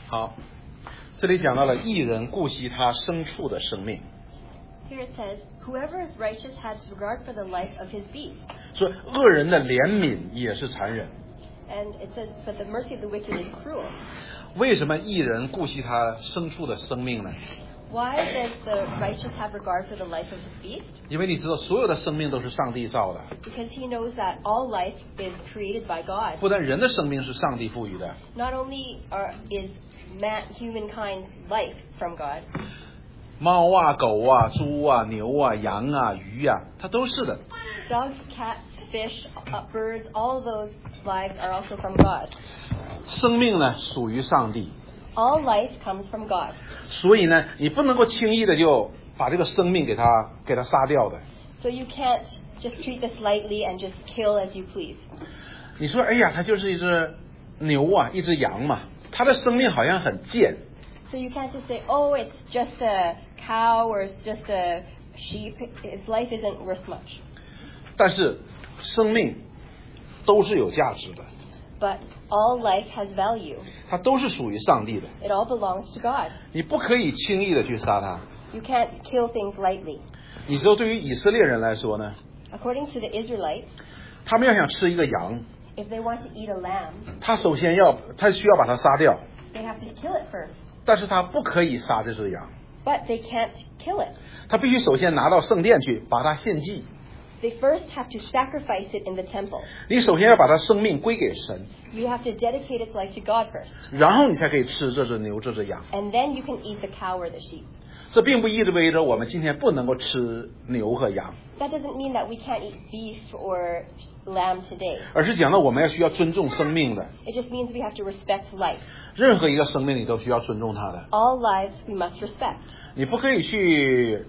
好，这里讲到了义人顾惜他牲畜的生命。 Here it says, whoever is righteous has regard for the life of his beast. 说恶人的怜悯也是残忍。 And it says, but the mercy of the wicked is cruel. 为什么义人顾惜他牲畜的生命呢？ Why does the righteous have regard for the life of his beast? 因为你知道所有的生命都是上帝造的， Because he knows that all life is created by God. 不但人的生命是上帝赋予的， Not only is humankind life from God, 猫啊、狗啊、猪啊、牛啊、羊啊、鱼啊，它都是的。 dogs, cats, fish, birds, all of those lives are also from God. 生命呢属于上帝， All life comes from God. 所以呢，你不能够轻易的就把这个生命给它杀掉的。 So you can't just treat this lightly and just kill as you please. 你说，哎呀，它就是一只牛啊，一只羊嘛，它的生命好像很贱。 So you can't just say, oh, it's just a cow or it's just a sheep. Its life isn't worth much. 但是生命都是有价值的， But all life has value. 它都是属于上帝的， It all belongs to God. 你不可以轻易的去杀它。 You can't kill things lightly. 你知道，对于以色列人来说呢， According to the Israelites, 他们要想吃一个羊， if they want to eat a lamb, 他首先他需要把它杀掉， they have to kill it first. 但是他不可以杀这只羊， But they can't kill it. 他必须首先拿到圣殿去把它献祭。 They first have to sacrifice it in the temple. 你首先要把它生命归给神， You have to dedicate its life to God first. 然后你才可以吃这只牛这只羊。 And then you can eat the cow or the sheep. 这并不意味着我们今天不能够吃牛和羊， That doesn't mean that we can't eat beef or lamb today. 而是讲到我们需要尊重生命的， It just means we have to respect life. 任何一个生命你都需要尊重它的。 All lives we must respect. 你不可以去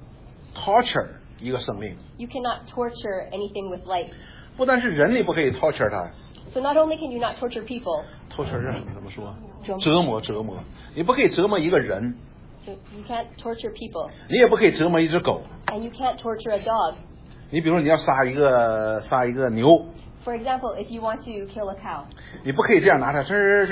torture 一个生命， You cannot torture anything with life. 不但是人你不可以 torture 它 So not only can you not torture people, ，torture 是怎么说？ 折磨，你不可以折磨一个人， so you can't torture people. 你也不可以折磨一只狗。 And you can't torture a dog. 你比如说你要杀一个牛， For example, if you want to kill a cow, 你不可以这样拿它吃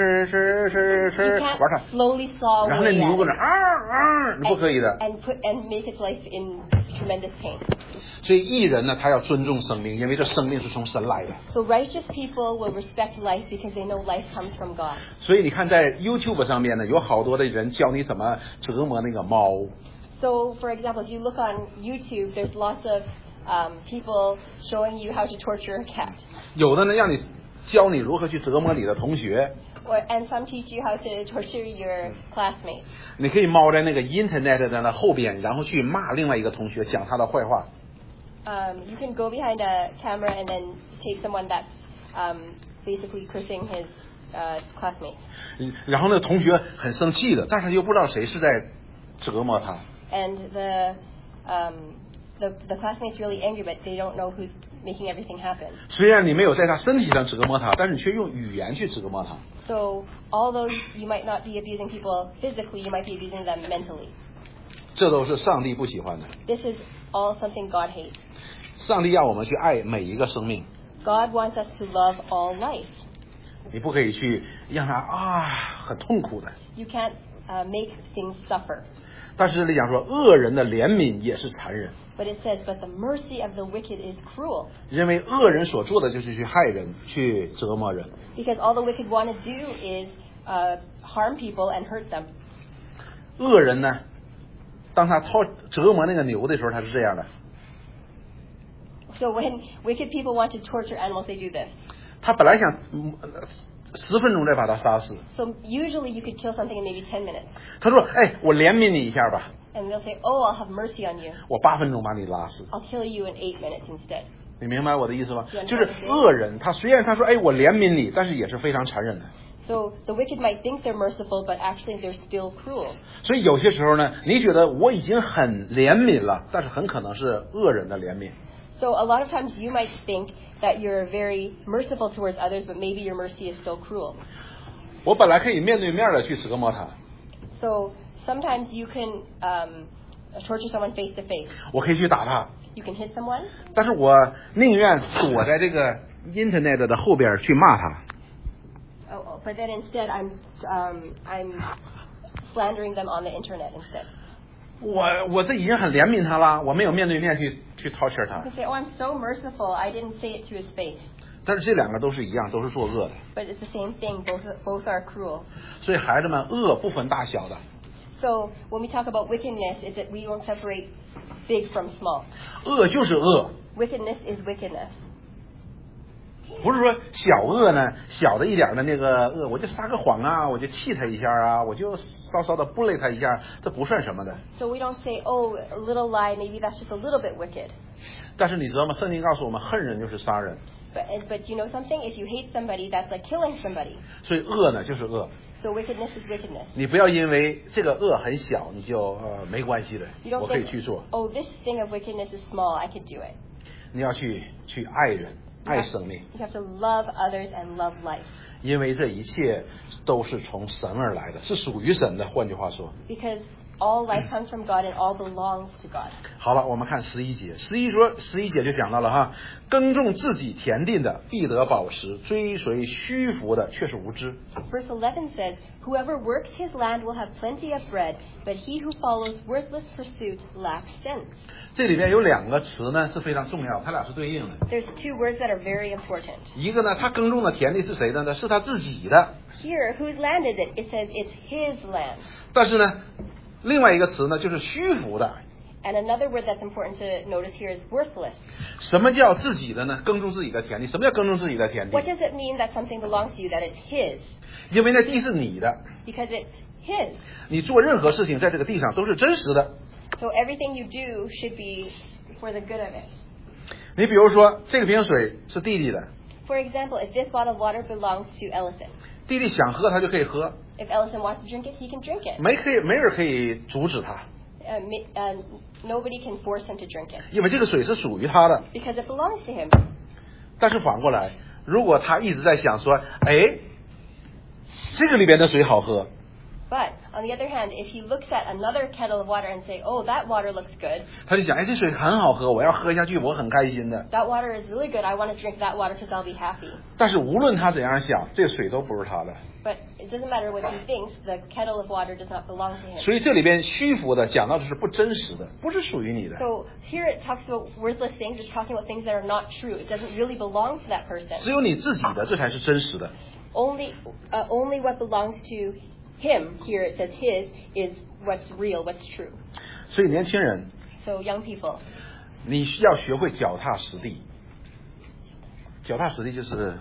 you 玩 can't 它， slowly saw 然后那 away 牛 at 搁那 it 你不可以的。 and make its life in tremendous pain. 所以义人呢，他要尊重生命，因为这生命是从神来的。 So righteous people will respect life because they know life comes from God. 所以你看，在 YouTube 上面呢，有好多的人教你怎么折磨那个猫。 So, for example, if you look on YouTube, there's lots of people showing you how to torture a cat. 有的呢，教你如何去折磨你的同学。 And some teach you how to torture your classmates. 你可以猫在那个 Internet 的那后边，然后去骂另外一个同学，讲他的坏话。 You can go behind a camera and then take someone that's basically cursing his classmates. 然后那个同学很生气的，但是又不知道谁是在折磨他。 And the classmates really angry, but they don't know who's making everything happen. 虽然你没有在他身体上折磨他，但是你却用语言去折磨他。 So although you might not be abusing people physically, you might be abusing them mentally. 这都是上帝不喜欢的。 This is all something God hates. 上帝要我们去爱每一个生命， God wants us to love all life. 你不可以去让他很痛苦的。 You can't make things suffer. 但是这里讲说，恶人的怜悯也是残忍， But it says, but the mercy of the wicked is cruel. 因为恶人所做的就是去害人，去折磨人。 Because all the wicked want to do is harm people and hurt them. 恶人呢，当他折磨那个牛的时候，他是这样的， So when wicked people want to torture animals, they do this. 他本来想10分钟再把他杀死， So usually you could kill something in maybe 10 minutes. 他说：“哎，我怜悯你一下吧， And they'll say, oh, I'll have mercy on you. 我8分钟把你拉死。” I'll kill you in 8 minutes instead. 你明白我的意思吗？ Yeah, 就是恶人，他虽然他说：“哎，我怜悯你”，但是也是非常残忍的。 So the wicked might think they're merciful, but actually they're still cruel. 所以有些时候呢，你觉得我已经很怜悯了，但是很可能是恶人的怜悯。 So a lot of times you might think that you're very merciful towards others, but maybe your mercy is still cruel. 我本来可以面对面的去折磨他， So sometimes you can torture someone face to face. 我可以去打他， You can hit someone, 但是我宁愿躲在这个 Internet 的后边去骂他。 But then instead, I'm slandering them on the internet instead. 我这已经很怜悯他了，我没有面对面去torture 他 You。can say, "Oh, I'm so merciful. I didn't say it to his face." 但是这两个都是一样，都是作恶的。 But it's the same thing. Both are cruel. 所以孩子们，恶不分大小的， So when we talk about wickedness, it's that we won't separate big from small. 恶就是恶， Wickedness is wickedness. 不是说小恶呢，小的一点的那个恶，我就撒个谎啊，我就气他一下啊，我就稍稍的不累他一下，这不算什么的。 So we don't say, "Oh, a little lie. Maybe that's just a little bit wicked." 但是你知道吗？圣经告诉我们，恨人就是杀人， But you know something? If you hate somebody, that's like killing somebody. 所以恶呢就是恶。 So wickedness is wickedness. 你不要因为这个恶很小，你就没关系的， You 我 don't 可以 think, 去做。 "Oh, this thing of wickedness is small. I could do it." 你要去爱人，爱生命， You have to love others and love life. 因为这一切都是从神而来的，是属于神的。换句话说， Because all life comes from God and all belongs to God. 好了，我们看11节，11节就讲到了哈，耕种自己田地的必得饱食，追随虚浮的却是无知。 Verse 11 says, "Whoever works his land will have plenty of bread, but he who follows worthless pursuit lacks sense." 这里边有两个词呢是非常重要，它俩是对应的。 There's two words that are very important. 一个呢，他耕种的田地是谁的呢？是他自己的。 Here, whose land is it? It says it's his land. 但是呢，另外一个词呢就是虚浮的。 And another word that's important to notice here is worthless. 什么叫自己的呢？耕种自己的田地。什么叫耕种自己的田地 What？does it mean that something belongs to you, that it's his? 因为那地是你的， Because it's his. 你做任何事情在这个地上都是真实的。 So everything you do should be for the good of it. 你比如说，这个瓶水是弟弟的， For example, if this bottle of water belongs to Ellison, 弟弟想喝他就可以喝， if Ellison wants to drink it, he can drink it. 没人可以阻止他， Nobody can force him to drink it 因为这个水是属于他的。 because it belongs to him. 但是反过来，如果他一直在想说，哎，这个里边的水好喝， But on the other hand, if he looks at another kettle of water and say, "Oh, that water looks good. 他就想，哎，这水很好喝，我要喝下去，我很开心的。 That water is really good. I want to drink that water because I'll be happy." 但是无论他怎样想，这水都不是他的。 But it doesn't matter what he thinks. The kettle of water does not belong to him. 所以这里边虚浮的讲到的是不真实的，不是属于你的。 So here it talks about worthless things. It's talking about things that are not true. It doesn't really belong to that person. 只有你自己的，这才是真实的。 Only what belongs to him. Here it says his is what's real, what's true. 所以年轻人， So young people, 你需要学会脚踏实地。脚踏实地就是，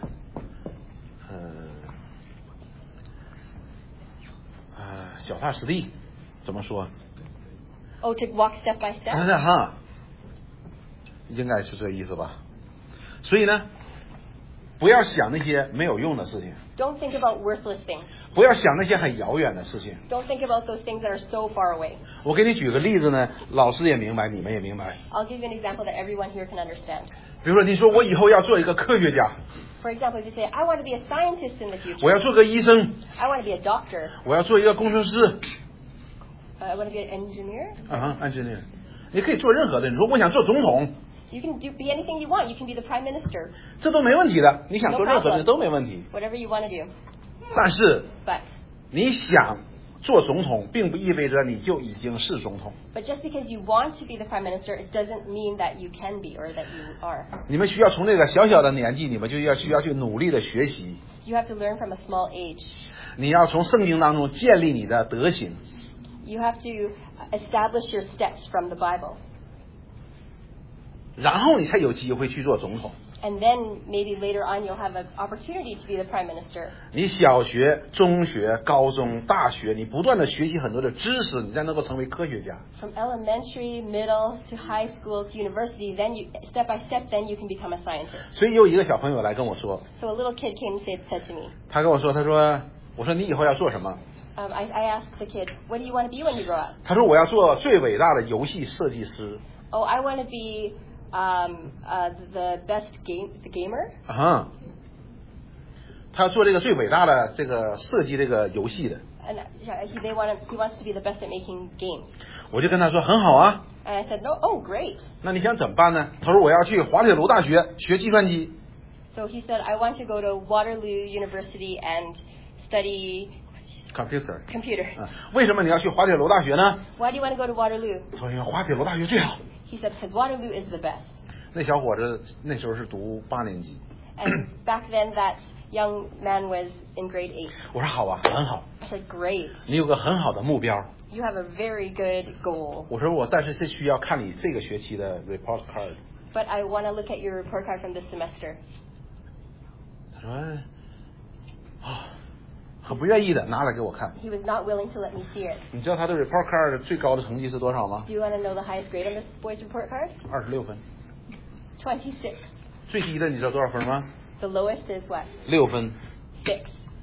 脚踏实地怎么说？ to walk step by step. 哈，应该是这意思吧。所以呢，不要想那些没有用的事情， Don't think about worthless things. 不要想那些很遥远的事情。 Don't think about those things that are so far away. 我给你举个例子呢，老师也明白，你们也明白。 I'll give you an example that everyone here can understand. 比如说，你说我以后要做一个科学家， For example, if you say, "I want to be a scientist in the future. 我要做个医生， I want to be a doctor. 我要做一个工程师， I want to be an engineer." engineer，你可以做任何的。你说我想做总统， You can be anything you want. You can be the prime minister. 这都没问题的。你想 No 做任何的 problem. 都没问题。 Whatever you want to do. 但是 But 你想做总统，并不意味着你就已经是总统。 just because you want to be the prime minister, it doesn't mean that you can be or that you are. 你们需要从这个小小的年纪，你们就需要去努力的学习。 You have to learn from a small age. 你要从圣经当中建立你的德行， You have to establish your steps from the Bible. 然后你才有机会去做总统。 And then maybe later on you'll have an opportunity to be the prime minister. 你小学、中学、高中、大学，你不断的学习很多的知识，你才能够成为科学家。 From elementary, middle, to high school, to university, then you, step by step, then you can become a scientist. 所以有一个小朋友来跟我说， So a little kid came and said to me, 他跟我说，我说你以后要做什么？ I asked the kid, what do you want to be when you grow up? 他说我要做最伟大的游戏设计师。 Oh, I want to be the best gamer. 他要做这个最伟大的这个设计这个游戏的。 And he wants to be the best at making games. 我就跟他说很好啊， And I said, no, oh, great. 那你想怎么办呢？他说我要去滑铁卢大学学计算机。 So he said, I want to go to Waterloo University and study computer。 computer. 为什么你要去滑铁卢大学呢？ Why do you want to go to Waterloo? 他说滑铁卢大学最好。 He said, because Waterloo is the best. 那小伙子那时候是读8年级。 And back then, that young man was in grade 8. 我说好啊，很好， I said, great. 你有个很好的目标。 You have a very good goal. 我说但是是需要看你这个学期的 report card。 But I want to look at your report card from this semester. 他说很不愿意的拿来给我看。 He was not willing to let me see it. 你知道他的 report card 最高的成绩是多少吗？ Do you want to know the highest grade on this boy's report card? 26分。 26. 最低的你知道多少分吗？ The lowest is what? 6分。 6%?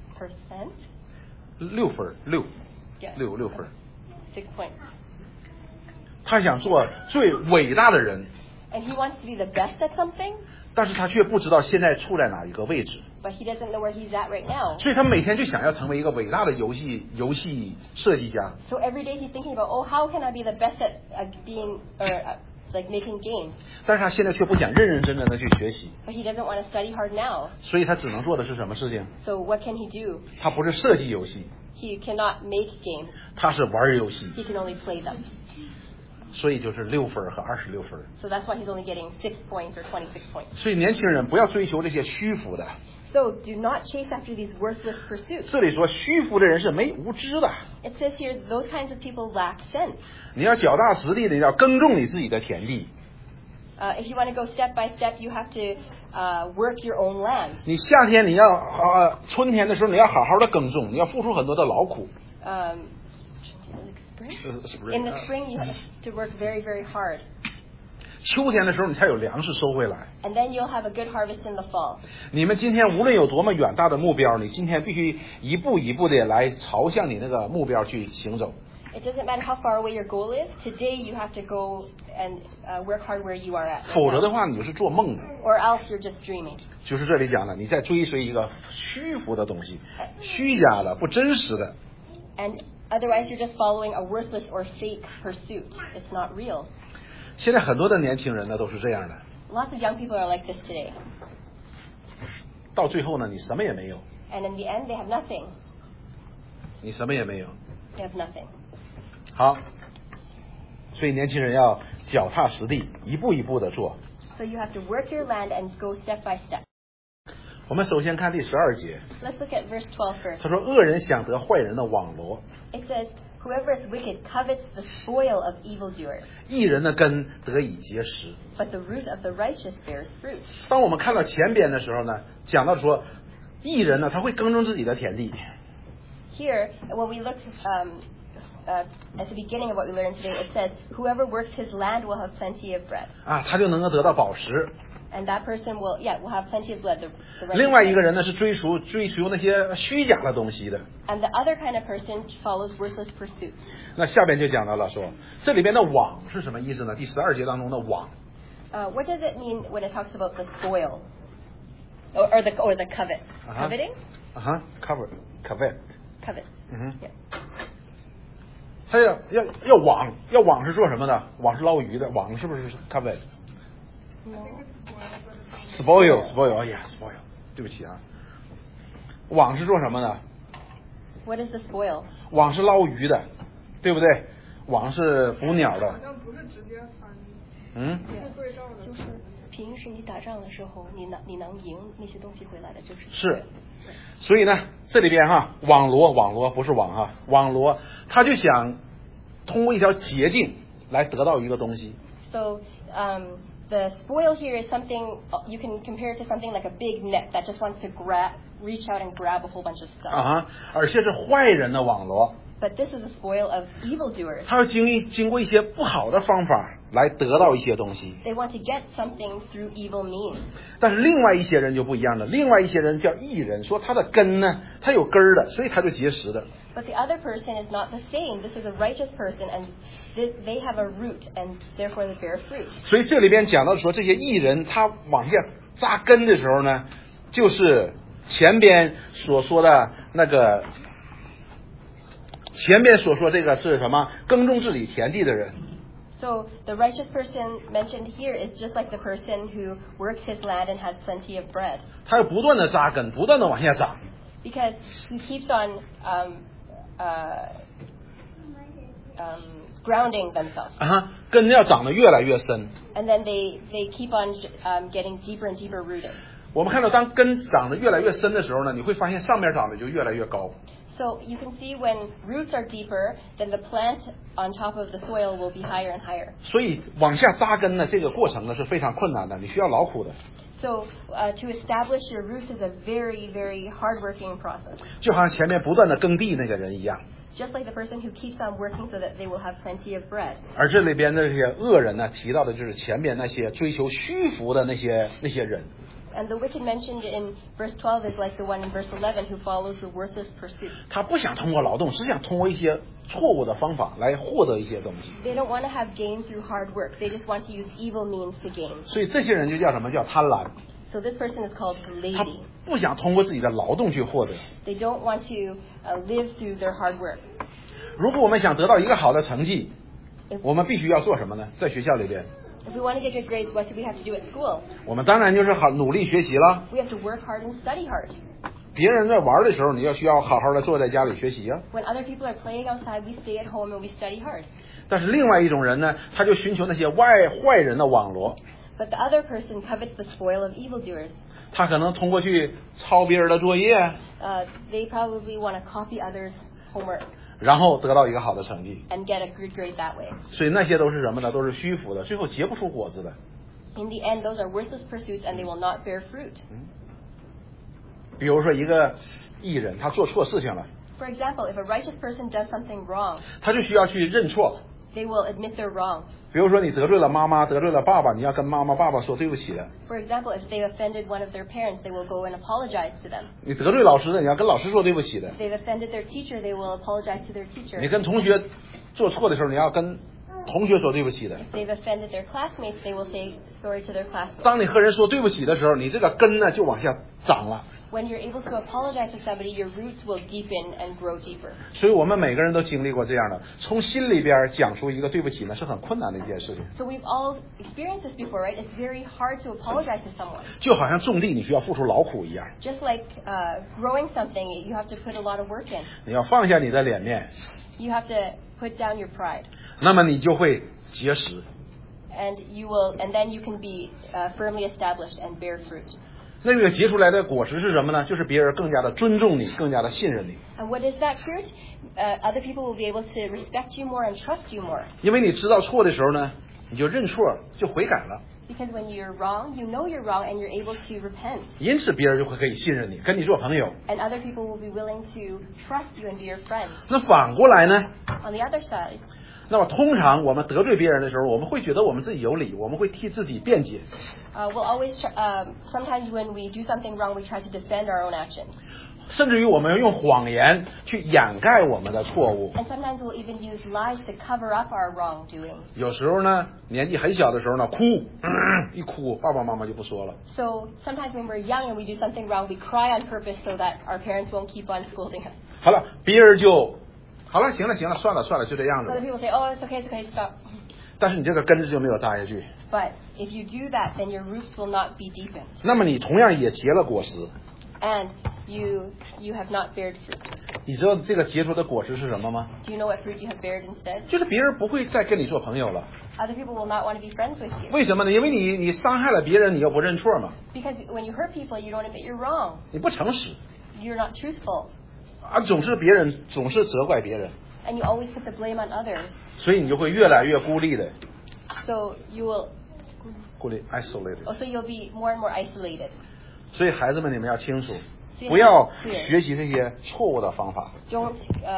6分，6 Yeah. 6分。 6 points. 他想做最伟大的人， And he wants to be the best at something, 但是他却不知道现在处在哪一个位置， but he doesn't know where he's at right now. 所以他每天就想要成为一个伟大的游戏设计家。 So every day he's thinking about, oh, how can I be the best at being, or like making games? 但是他现在却不想认认真真的去学习， But he doesn't want to study hard now. 所以他只能做的是什么事情？ So what can he do? 他不是设计游戏， He cannot make games. 他是玩游戏， He can only play them. 所以就是6分和26分。 So that's why he's only getting 6 points or 26 points. 所以年轻人不要追求这些虚浮的。 So do not chase after these worthless pursuits. 这里说虚浮的人是没无知的， It says here those kinds of people lack sense. 你要脚踏实地的，你要耕种你自己的田地。 If you want to go step by step, you have to work your own land. 你夏天你要春天的时候你要好好的耕种，你要付出很多的劳苦。 In the spring, you have to work very, very hard. 秋天的时候你才有粮食收回来。 And then you'll have a good harvest in the fall. 你们今天无论有多么远大的目标，你今天必须一步一步的来朝向你那个目标去行走。 It doesn't matter how far away your goal is. Today, you have to go and work hard where you are at. 否则的话，你就是做梦的。 Or else you're just dreaming. 就是这里讲的，你在追随一个虚浮的东西，虚假的、不真实的。 And otherwise, you're just following a worthless or fake pursuit. It's not real. 现在很多的年轻人呢都是这样的， Lots of young people are like this today. 到最后呢，你什么也没有， And in the end, they have nothing. 你什么也没有。 They have nothing. 好，所以年轻人要脚踏实地，一步一步的做。 So you have to work your land and go step by step. 我们首先看第12节， Let's look at verse 12 first. 他说恶人想得坏人的网罗， It says, whoever is wicked covets the spoil of evildoers, 义人的根得以结实。 but the root of the righteous bears fruit. 当我们看到前边的时候呢，讲到说，义人呢他会耕种自己的田地， Here, when we look at the beginning of what we learned today, it says, whoever works his land will have plenty of bread. 啊，他就能够得到宝石。 And that person will have plenty of blood. The 另外一个 righteous. 人呢是追求那些虚假的东西的。 And the other kind of person follows worthless pursuits. 那下边就讲到了说，这里边的网是什么意思呢？第12节当中的网， What does it mean when it talks about the spoil? Or the covet? Uh-huh. Coveting? 啊哈 ，covet。 Covet. 嗯哼， Yeah. 他要网，要网是做什么的？网是捞鱼的，网是不是 covet？ No. spoil，哎呀 spoil， 对不起啊，网是做什么的？ What is the spoil? 网是捞鱼的，对不对？网是捕鸟的好，像不是直接翻译， 嗯， 是对照的。 就是平时你打仗的时候，你能赢那些东西回来的，就是是。所以呢，这里边哈，网罗不是网哈，网罗他就想通过一条捷径来得到一个东西。 So the spoil here is something you can compare it to something like a big net that just wants to reach out and grab a whole bunch of stuff. 啊哈，而且是坏人的网罗， But this is the spoil of evildoers. 他要经过一些不好的方法来得到一些东西。 They want to get something through evil means. 但是另外一些人就不一样了，另外一些人叫义人，说他的根呢，他有根儿的，所以他就结实的。 But the other person is not the same. This is a righteous person, and they have a root, and therefore they bear fruit. 所以这里边讲到说，这些义人他往下扎根的时候呢，就是前边所说的那个，前边所说这个是什么？耕种自己田地的人。 So the righteous person mentioned here is just like the person who works his land and has plenty of bread. 他要不断的扎根，不断的往下长。 Because he keeps on grounding themselves. 根要长得越来越深。 And then they keep on getting deeper and deeper rooted. 我们看到当根长得越来越深的时候呢，你会发现上面长得就越来越高。 So you can see when roots are deeper, then the plant on top of the soil will be higher and higher. 所以往下扎根呢，这个过程呢是非常困难的，你需要劳苦的。 So to establish your roots is a very, very hard-working process. 就好像前面不断的耕地那个人一样。 Just like the person who keeps on working so that they will have plenty of bread. 而这里边的这些恶人呢，提到的就是前面那些追求虚浮的那些人。 And the wicked mentioned in verse 12 is like the one in verse 11 who follows the worthless pursuit. 他不想通过劳动，只想通过一些错误的方法来获得一些东西。 They don't want to have gain through hard work. They just want to use evil means to gain. 所以这些人就叫什么？叫贪婪。 So this person is called 他 lazy. 不想通过自己的劳动去获得。 They don't want to live through their hard work. 如果我们想得到一个好的成绩，我们必须要做什么呢？在学校里边， If we want to get good grades, what do we have to do at school? 我们当然就是努力学习了。 We have to work hard and study hard. 别人在玩的时候，你需要好好的坐在家里学习啊。 When other people are playing outside, we stay at home and we study hard. 但是另外一种人呢，他就寻求那些坏人的网罗， But the other person covets the spoil of evildoers. 他可能通过去抄别人的作业， They probably want to copy others' homework 然后得到一个好的成绩。 and get a good grade that way. 所以那些都是什么呢？都是虚浮的，最后结不出果子的。 In the end, those are worthless pursuits and they will not bear fruit. 比如说一个艺人，他做错事情了， For example, if a righteous person does something wrong, 他就需要去认错。 they will admit they're wrong. 比如说你得罪了妈妈，得罪了爸爸，你要跟妈妈爸爸说对不起的。 For example, if they've offended one of their parents, they will go and apologize to them. 你得罪老师的，你要跟老师说对不起的。 If they've offended their teacher, they will apologize to their teacher. 你跟同学做错的时候，你要跟同学说对不起的。 If they've offended their classmates, they will say sorry to their classmates. 当你和人说对不起的时候，你这个根呢就往下长了。 When you're able to apologize to somebody, your roots will deepen and grow deeper. 所以我们每个人都经历过这样的，从心里边讲出一个对不起呢，是很困难的一件事情。 So we've all experienced this before, right? It's very hard to apologize to someone. 就好像种地，你需要付出劳苦一样， Just like growing something, you have to put a lot of work in. 你要放下你的脸面， You have to put down your pride, 那么你就会结实。 and then you can be firmly established and bear fruit. 那个结出来的果实是什么呢？就是别人更加的尊重你，更加的信任你。 And what is that fruit? Other people will be able to respect you more and trust you more. 因为你知道错的时候呢，你就认错，就悔改了。 Because when you're wrong, you know you're wrong and you're able to repent. 因此别人就会可以信任你，跟你做朋友。 And other people will be willing to trust you and be your friend. 那反过来呢？ On the other side, 那么通常我们得罪别人的时候，我们会觉得我们自己有理，我们会替自己辩解。 we'll always, sometimes when we do something wrong, we try to defend our own actions. 甚至于我们用谎言去掩盖我们的错误。 And sometimes we'll even use lies to cover up our wrongdoing. 有时候呢，年纪很小的时候呢，哭，一哭，爸爸妈妈就不说了。 So sometimes when we're young and we do something wrong, we cry on purpose so that our parents won't keep on scolding us. 好了，别人就，好了，行了，算了，就这样 So other 子。 people say, oh, it's okay, stop. 但是你这个根子就没有扎下去， But if you do that, then your roots will not be deepened. 那么你同样也结了果实。 And you have not bared fruit. 你知道这个结出的果实是什么吗？ Do you know what fruit you have bared instead? 就是别人不会再跟你做朋友了。 Other people will not want to be friends with you. 为什么呢？因为你伤害了别人，你又不认错嘛， Because when you hurt people, you don't admit you're wrong. 你不诚实 You're not truthful. 啊，总是责怪别人， And you always put the blame on others. 所以你就会越来越孤立的， So you will, 孤立 isolated。 so you'll be more and more isolated. 所以孩子们，你们要清楚， So you 不要 have to be clear. 学习这些错误的方法， Don't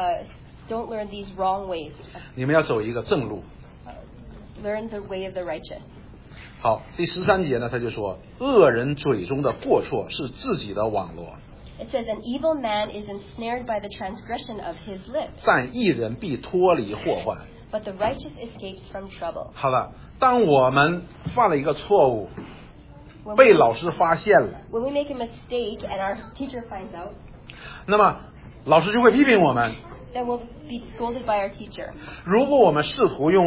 learn these wrong ways. 你们要走一个正路。 Learn the way of the righteous. 好，第13节呢，他就说，恶人嘴中的过错是自己的网罗， It says, an evil man is ensnared by the transgression of his lips, 但义人必脱离祸患。 but the righteous escapes from trouble. 好了，当我们犯了一个错误， When 被 we, 老师发现了， when we make a mistake and our teacher finds out, 那么老师就会批评我们。 then we'll be scolded by our teacher. 如果我们试图用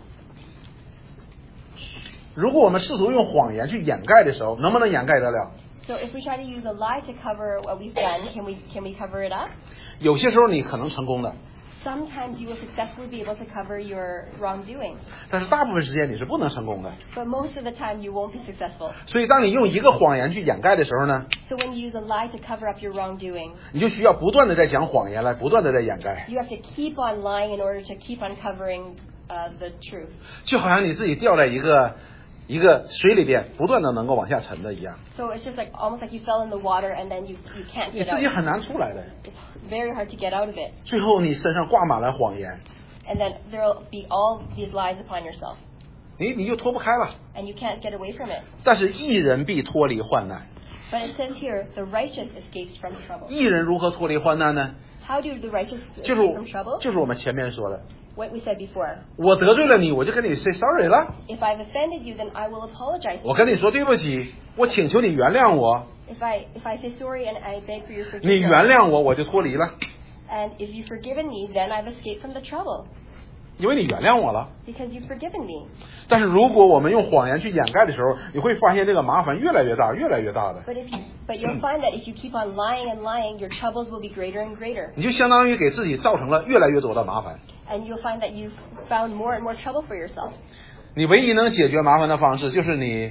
如果我们试图用谎言去掩盖的时候，能不能掩盖得了？ So if we try to use a lie to cover what we've done, can we cover it up? 有些时候你可能成功的， Sometimes you will successfully be able to cover your wrongdoing, 但是大部分时间你是不能成功的。 but most of the time you won't be successful. 所以当你用一个谎言去掩盖的时候呢， So when you use a lie to cover up your wrongdoing, 你就需要不断的在讲谎言来，不断的在掩盖， you have to keep on lying in order to keep on covering the truth. 就好像你自己掉在一个水里边，不断的能够往下沉的一样， So it's just like almost like you fell in the water and then you can't 你 get 自己 out. 很难出来的。 It's very hard to get out of it. 最后你身上挂满了谎言， And then there'll be all these lies upon yourself. 你就脱不开了。 And you can't get away from it. 但是义人必脱离患难。 But it says here, the righteous escapes from trouble. 义人如何脱离患难呢？ How do the righteous 就 escape from 是 trouble? 就是我们前面说的， What we said before. 我得罪了你，我就跟你 say sorry 了， If I've offended you, then I will apologize to 我 you. 跟你说对不起，我请求你原谅我， If I say sorry and I beg for your 你 forgiveness, 原谅我，我就脱离了， and if you've forgiven me, then I've escaped from the trouble 因为你原谅我了。 because you've forgiven me. 但是如果我们用谎言去掩盖的时候，你会发现这个麻烦越来越大，越来越大的。 But you'll find that if you keep on lying and lying, your troubles will be greater and greater. 你就相当于给自己造成了越来越多的麻烦。 And you'll find that you've found more and more trouble for yourself. 你唯一能解决麻烦的方式，就是你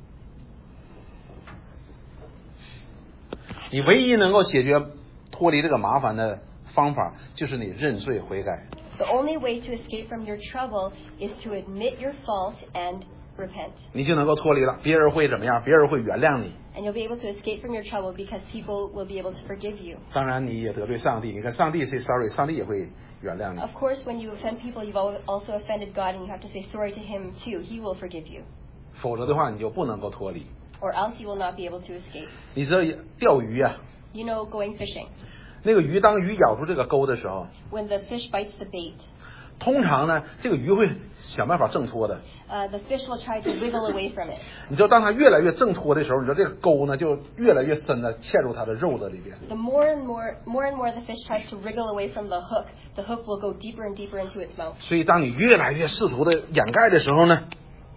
唯一能够解决脱离这个麻烦的方法，就是你认罪悔改。 The only way to escape from your trouble is to admit your fault and repent. 你就能够脱离了，别人会怎么样？别人会原谅你。 And you'll be able to escape from your trouble because people will be able to forgive you. 当然，你也得罪上帝，你跟上帝 say sorry， 上帝也会原谅你。 Of course, when you offend people, you've also offended God, and you have to say sorry to Him too. He will forgive you. 否则的话，你就不能够脱离。 Or else you will not be able to escape. 你知道钓鱼啊， You know, going fishing. 那个鱼当鱼咬住这个钩的时候， When the fish bites the bait, 通常呢，这个鱼会想办法挣脱的。 the fish will try to wiggle away from it. 你知道，当它越来越挣脱的时候，你知道这个钩呢就越来越深的嵌入它的肉的里边。 The more and more the fish tries to wriggle away from the hook will go deeper and deeper into its mouth. 所以，当你越来越试图的掩盖的时候呢，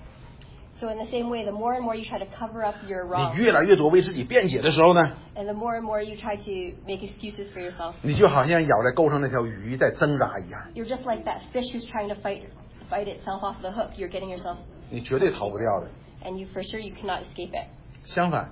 So in the same way, the more and more you try to cover up your 你 wrong, 越来越多为自己辩解的时候呢， and the more and more you try to make excuses for yourself, 你就好像咬在钩上那条鱼在挣扎一样， you're just like that fish who's trying to fight itself off the hook. You're getting yourself, 你绝对逃不掉的。 and you for sure you cannot escape it. 相反，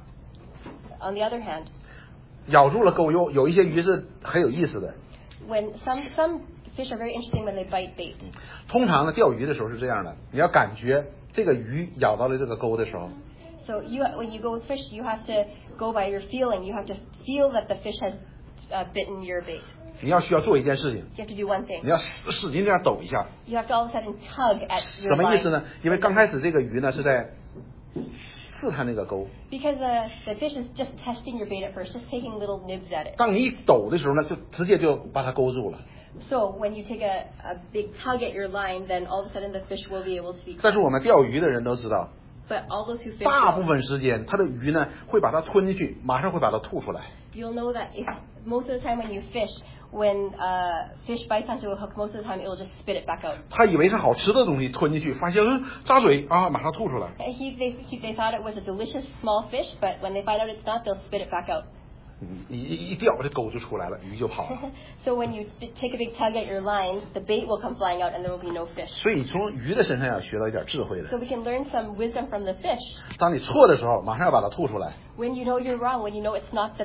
On the other hand, 咬住了钩有一些鱼是很有意思的。 when some fish are very interesting when they bite bait. 通常呢，钓鱼的时候是这样的，你要感觉这个鱼咬到了这个钩的时候， So when you go fish, you have to go by your feeling. You have to feel that the fish has bitten your bait. 你需要做一件事情， You have to do one thing. 你要使劲这样抖一下。 You have to all of a sudden tug at 什 your 么意思 line. 呢？因为刚开始这个鱼呢是在试探那个钩， Because the fish is just testing your bait at first, just taking little nibs at it. 当你一抖的时候呢，就直接就把它勾住了。 So when you take a big tug at your line, then all of a sudden the fish will be able to be 但 caught. 是我们钓鱼的人都知道， But all those who fish, 大部分时间它的鱼呢会把它吞进去，马上会把它吐出来。 you'll know that if most of the time when you fish, when fish bites onto a hook, most of the time it will just spit it back out. 它以为是好吃的东西吞进去，发现扎嘴啊，马上吐出来。 And they thought it was a delicious small fish, but when they find out it's not, they'll spit it back out. 你一掉，这钩就出来了，鱼就跑了。 So when you take a big tug at your line, the bait will come flying out and there will be no fish. 所以从鱼的身上要学到一点智慧的。 So we can learn some wisdom from the fish. 当你错的时候，马上要把它吐出来， When you know you're wrong, when you know it's not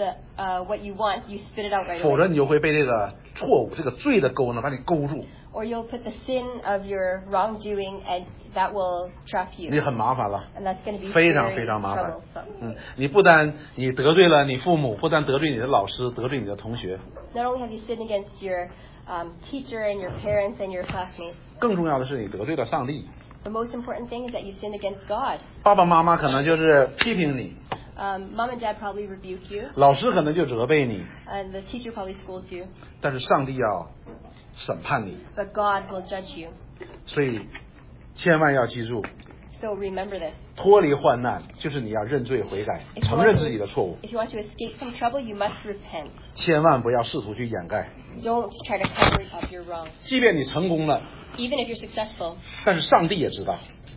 what you want, you spit it out right 否 away. 则你就会被这个错误、这个罪的钩呢把你勾住， Or you'll put the sin of your wrongdoing and that will trap 你 you. 很麻烦了。 And that's going to be 非常 very 非常麻烦 troublesome. 你不单你得罪了你父母，不但得罪你的老师，得罪你的同学， Not only have you sinned against your teacher and your parents and your classmates, 更重要的是你得罪了上帝。 the most important thing is that you've sinned against God. 爸爸妈妈可能就是批评你， Mom and dad probably rebuke you, 老师可能就责备你， and the teacher probably scolds you, 但是上帝要审判你， but God will judge you. 所以千万要记住， So remember this. 脱离患难就是你要认罪悔改， If you 承 want 认 to- 自己的错误， If you want to escape from trouble, you must repent. 千万不要试图去掩盖。 Don't try to cover up your wrong. 即便你成功了， Even if you're successful, 但是上帝也知道，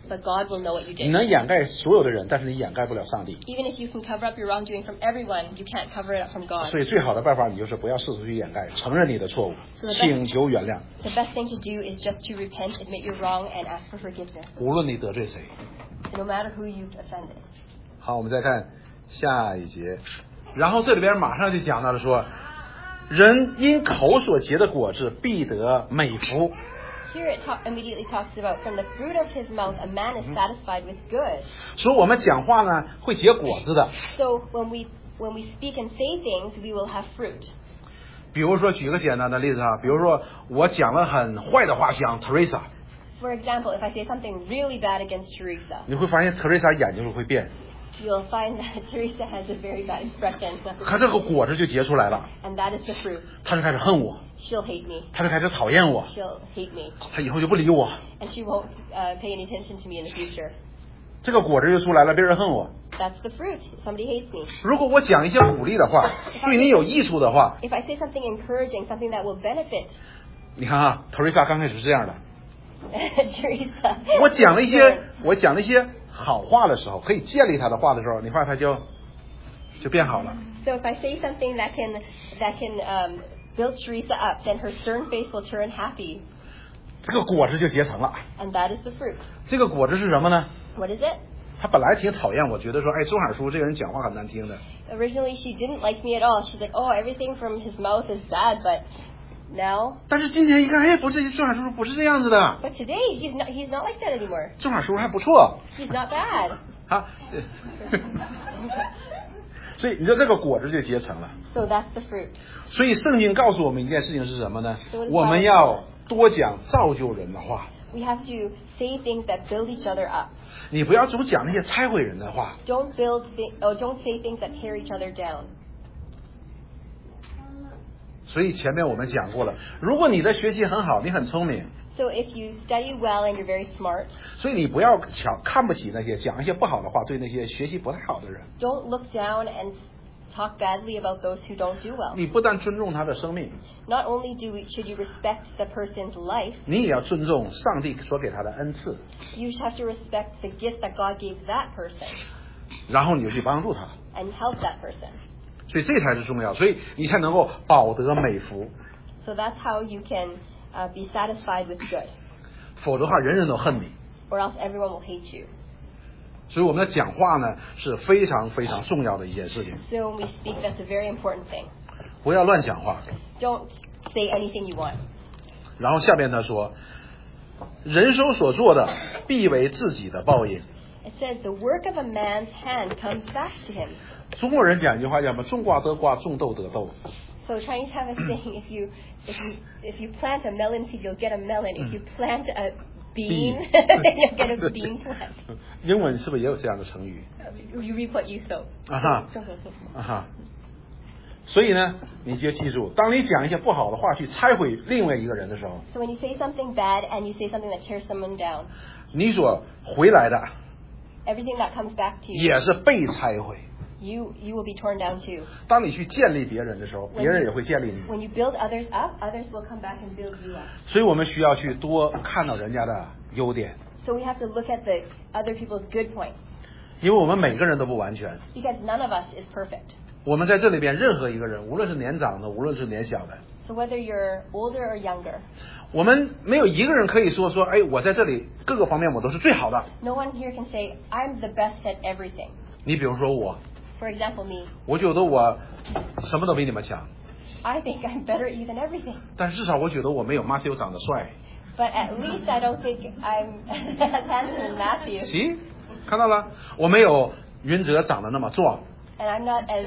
but God will know what you 你 did. 能掩盖所有的人，但是你掩盖不了上帝。 Even if you can cover up your wrongdoing from everyone, you can't cover it up from God. 所以最好的办法，你就是不要试图去掩盖，承认你的错误，请求原谅， The best thing to do is just to repent, admit you're wrong, and ask for forgiveness, 无论你得罪谁。 no matter who you've offended. 好，我们再看下一节，然后这里边马上就讲到了说，人因口所结的果子必得美福。 Here it immediately talks about from the fruit of his mouth a man is satisfied with good. 所以我们讲话呢会结果子的。 So when we speak and say things, we will have fruit. 比如说举个简单的例子啊，比如说我讲了很坏的话，讲 Teresa， For example, if I say something really bad against Teresa, 你会发现 Teresa 眼睛会变， you'll find that Teresa has a very bad expression. 她这个果子就结出来了， And that is the fruit. 她就开始恨我， She'll hate me. 她就开始讨厌我， She'll hate me. 她以后就不理我， And she won't pay any attention to me in the future. 这个果子就出来了，别人恨我。 That's the fruit. Somebody hates me. 如果我讲一些鼓励的话，对你有益处的话， If I say something encouraging, something that will benefit 你看啊 ，Teresa 刚开始是这样的， Teresa. 我讲了一些好话的时候，可以建立她的话的时候，你看她就变好了。 So if I say something that can build Teresa up, then her stern face will turn happy. 这个果子就结成了。 And that is the fruit. 这个果子是什么呢？ What is it? 她本来挺讨厌我，觉得说，哎，周海叔这个人讲话很难听的。 Originally, she didn't like me at all. She's like, oh, everything from his mouth is bad, but now... 但是今天一看，哎，不是，周海叔不是这样子的， But today, he's not like that anymore. 周海叔还不错 He's not bad. 啊。所以你知道这个果子就结成了。 So that's the fruit. 所以圣经告诉我们一件事情是什么呢 So？ 我们要多讲造就人的话， We have to say things that build each other up. 你不要总讲那些拆毁人的话。 Don't say things that tear each other down. 所以前面我们讲过了，如果你的学习很好，你很聪明， So if you study well and you're very smart, 所以你不要看不起那些讲一些不好的话对那些学习不太好的人。 don't look down and talk badly about those who don't do well. 你不但尊重他的生命， Not only should you respect the person's life, 你也要尊重上帝所给他的恩赐， you have to respect the gift that God gave that person 然后你就去帮助他。 and help that person. 所以这才是重要，所以你才能够保得美福。 So that's how you can be satisfied with good. 否则的话，人人都恨你。 Or else everyone will hate you. 所以我们的讲话呢是非常非常重要的一件事情， So when we speak, that's a very important thing. 不要乱讲话。 Don't say anything you want. 然后下边他说，人手所做的必为自己的报应。 It says the work of a man's hand comes back to him. 中国人讲一句话叫什么？种瓜得瓜，种豆得豆。 So Chinese have a saying: if you plant a melon seed, you'll get a melon. If you plant a bean, you'll get a bean plant. 英文是不是也有这样的成语？ You reap what you sow. 啊哈，啊哈。所以呢，你就记住，当你讲一些不好的话去拆毁另外一个人的时候， So when you say something bad and you say something that tears someone down, 你所回来的 everything that comes back to you, 也是被拆毁。 you will be torn down too. 当你去建立别人的时候，别人也会建立你。 When you build others up, others will come back and build you up. 所以我们需要去多看到人家的优点， So we have to look at the other people's good points, 因为我们每个人都不完全。 because none of us is perfect. 我们在这里边任何一个人，无论是年长的，无论是年小的， So whether you're older or younger, 我们没有一个人可以说，哎，我在这里各个方面我都是最好的。 no one here can say, I'm the best at everything. 你比如说我， For example, me. 我觉得我什么都比你们强， I think I'm better at you than everything. 但至少我觉得我没有 Matthew 长得帅。 But at least I don't think I'm as handsome as Matthew. 行，看到了，我没有云哲长得那么壮， And I'm not as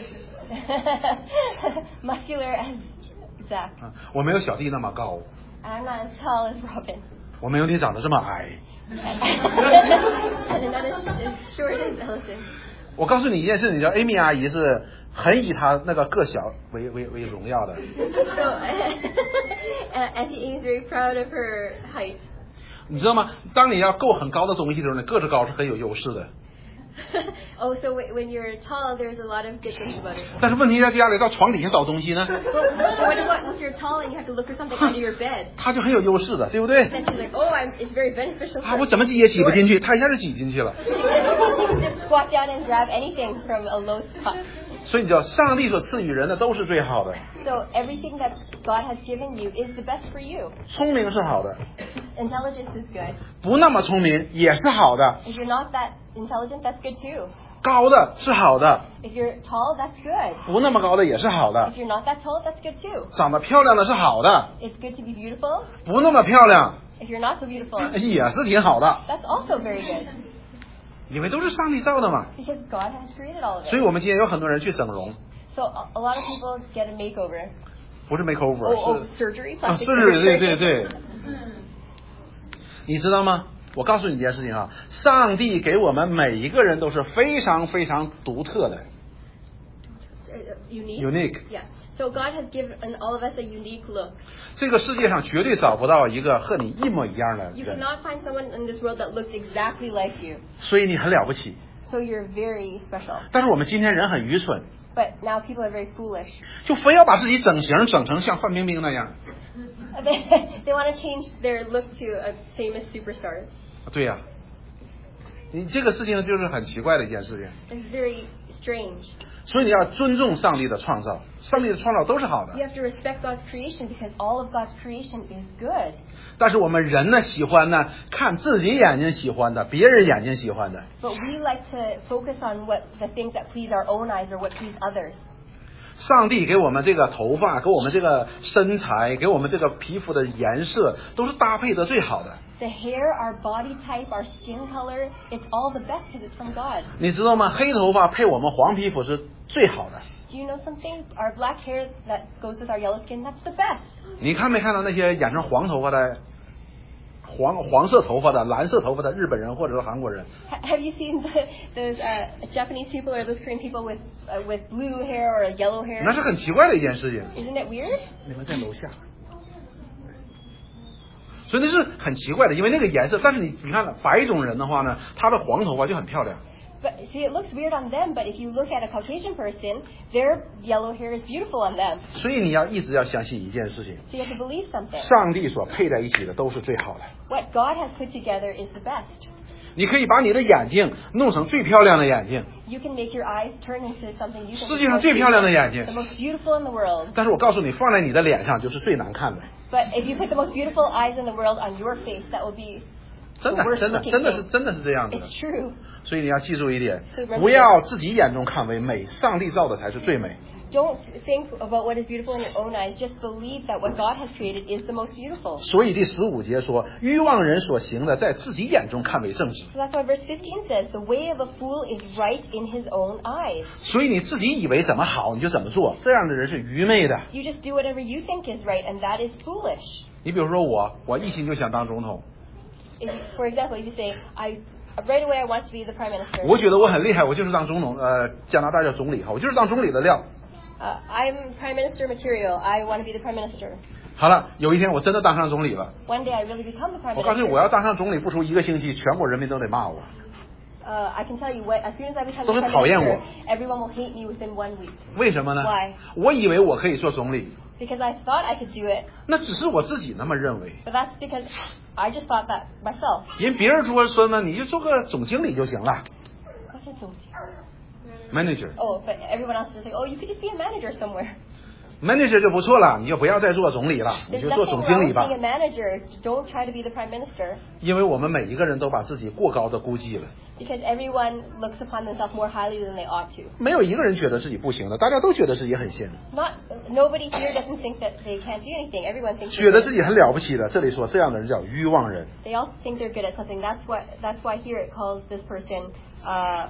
muscular as Zach. 我没有小弟那么高， And I'm not as tall as Robin. 我没有你长得这么矮。 And I'm not as short as Ellison. 我告诉你一件事，你知道 Amy 阿姨是很以她那个个小为荣耀的。 So, Auntie Amy is very proud of her height. 你知道吗？当你要够很高的东西的时候，你个子高是很有优势的。 Oh, so when you're tall, there's a lot of good things about it. 但是问题在家里到床底下找东西呢， But what about if you're tall and you have to look for something under your bed? 他就很有优势的，对不对？ Then she's like, oh, it's very beneficial. 啊， For 我怎么挤也挤不进去，他一下就挤进去了。 You can just squat down and grab anything from a low spot. 所以你知道，上帝所赐予人的都是最好的， So everything that God has given you is the best for you. 聪明是好的， Intelligence is good. 不那么聪明也是好的， If you're not that intelligent, that's good too. 高的是好的， If you're tall, that's good. 不那么高的也是好的 If，you're not that tall, that's good too. 长得漂亮的是好的， It's good to be beautiful. 不那么漂亮 If you're not so beautiful, 也是挺好的， that's also very good. 因为都是上帝造的嘛。 Because God has created all of 所以 it. 我们今天有很多人去整容， So a lot of people get a makeover. 不是 makeover， Oh, 是 surgery? 啊， Plastic 对对 surgery. 对，你知道吗？我告诉你一件事情啊，上帝给我们每一个人都是非常非常独特的 Unique? ，unique。 Yeah. So God has given all of us a unique look. 这个世界上绝对找不到一个和你一模一样的 You 人， cannot find someone in this world that looks exactly like you. 所以你很了不起。 So you're very special. 但是我们今天人很愚蠢， But now people are very foolish. 就非要把自己整形整成像范冰冰那样。 They want to change their look to a famous superstar. 对呀、你这个事情就是很奇怪的一件事情。 It's very strange. 所以你要尊重上帝的创造，上帝的创造都是好的。 You have to respect God's creation because all of God's creation is good. 但是我们人呢，喜欢呢看自己眼睛喜欢的，别人眼睛喜欢的。 But we like to focus on what the things that please our own eyes or what please others. 上帝给我们这个头发，给我们这个身材，给我们这个皮肤的颜色，都是搭配的最好的。 The hair, our body type, our skin color, it's all the best because it's from God. 你知道吗？黑头发配我们黄皮肤是最好的。 Do you know something? Our black hair that goes with our yellow skin, that's the best. 你看没看到那些染成黄头发的、黄色头发的、蓝色头发的日本人或者是韩国人？ Have you seen those Japanese people or those Korean people with blue hair or yellow hair? 那是很奇怪的一件事情。 Isn't it weird? 你们在楼下，所以那是很奇怪的，因为那个颜色。但是你看了白种人的话呢，他的黄头发就很漂亮。 But see, it looks weird on them, but if you look at a Caucasian person, their yellow hair is beautiful on them. 所以你要一直要相信一件事情， So you have to believe something. 上帝所配在一起的都是最好的。 What God has put together is the best. 你可以把你的眼睛弄成最漂亮的眼睛， You can make your eyes turn into something you think 世 is 界上 most 最漂亮的眼睛 the。most beautiful in the world. 但是我告诉你，放在你的脸上就是最难看的， But if you put the most beautiful eyes in the world on your face, that would be 真 the 的 worst 真的 looking 真的是 thing. 真的是这样子的。 It's true. 所以你要记住一点是不是， 不要自己眼中看为美，上帝造的才是最美。 Don't think about what is beautiful in your own eyes. Just believe that what God has created is the most beautiful. 所以第15节说，愚妄人所行的，在自己眼中看为正直。 So that's why verse 15 says, the way of a fool is right in his own eyes. 所以你自己以为怎么好你就怎么做，这样的人是愚昧的。 You just do whatever you think is right, and that is foolish. 你比如说我一心就想当总统， For example, if you say, right away I want to be the prime minister. 我觉得我很厉害，我就是当总统，加拿大叫总理哈，我就是当总理的料。 I'm prime minister material. I want to be the prime minister. 好了，有一天我真的当上总理了， One day I really become the prime 我告诉你， minister. 我要当上总理，不出1个星期，全国人民都得骂我。 I can tell you what, as soon as I become 都 the 是 prime 讨厌我。 minister, everyone will hate me within 1 week. 为什么呢 Why？ 我以为我可以做总理， Because I thought I could do it, 那只是我自己那么认为。 but that's because I just thought that myself. 人别人说呢，你就做个总经理就行了 What's it so- ，manager。 Oh, but everyone else is like, oh, you could just be a manager somewhere. manager 就不错了，你就不要再做总理了，你 There's 就做 nothing 总经 wrong 理 with 吧 being。a manager. Don't try to be the prime minister. 因为我们每一个人都把自己过高的估计了， Because everyone looks upon themselves more highly than they ought to. 没有一个人觉得自己不行的，大家都觉得自己很行， Nobody here doesn't think that they can't do anything. Everyone thinks 觉得自己很了不起的。这里说这样的人叫愚妄人。 they all think they're good at something. That's why here it calls this person a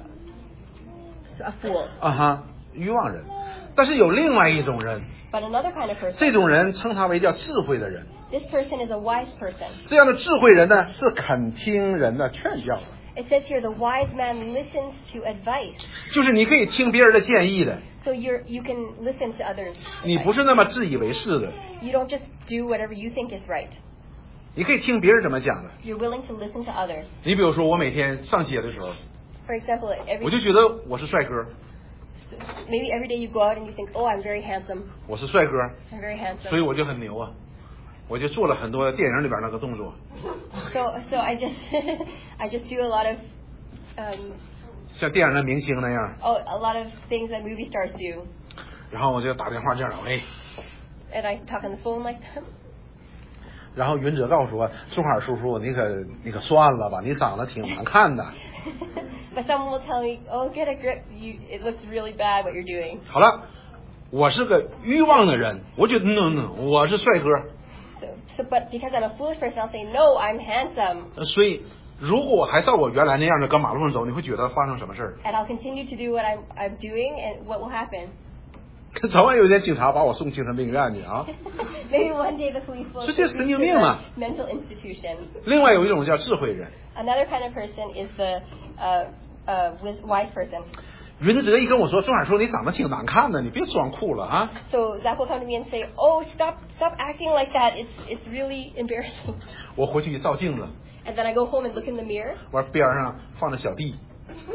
fool. 啊哈，愚妄人。但是有另外一种人， But another kind of 这 person, 种人称他为叫智慧的人。 this person is a wise person. 这样的智慧人呢，是肯听人的劝教的， It says here, the wise man listens to advice. 就是你可以听别人的建议的， So you can listen to others. 你不是那么自以为是的， You don't just do whatever you think is right. 你可以听别人怎么讲的。 You're willing to listen to others. 你比如说，我每天上街的时候， For example, 我就觉得我是帅哥， maybe every day you go out and you think, oh, I'm very handsome. 我是帅哥， I'm very handsome. 所以我就很牛啊，我就做了很多电影里边那个动作。 So I just I just do a lot of 像电影的明星那样， a lot of things that movie stars do. 然后我就打电话这样，喂， And I talk on the phone like that. 然后云哲告诉我，钟海叔叔，你可算了吧，你长得挺难看的。 But someone will tell me, oh, get a grip. It looks really bad what you're doing. 好了，我是个欲望的人，我就我是帅哥。 But because I'm a foolish person, I'll say, no, I'm handsome. 所以，如果我还照我原来那样的搁马路上走，你会觉得发生什么事儿？ And I'll continue to do what I'm doing, and what will happen? 早晚有一天警察把我送精神病院去啊！ Maybe one day the police will 这就是神经病嘛。 mental institution. 另外有一种叫智慧人， Another kind of person is the wise person. 云哲一跟我说，钟海叔你长得挺难看的，你别装酷了啊！ So Zach will come to me and say, oh, stop acting like that. It's really embarrassing. 我回去一照镜子， And then I go home and look in the mirror. 完边上放着小弟，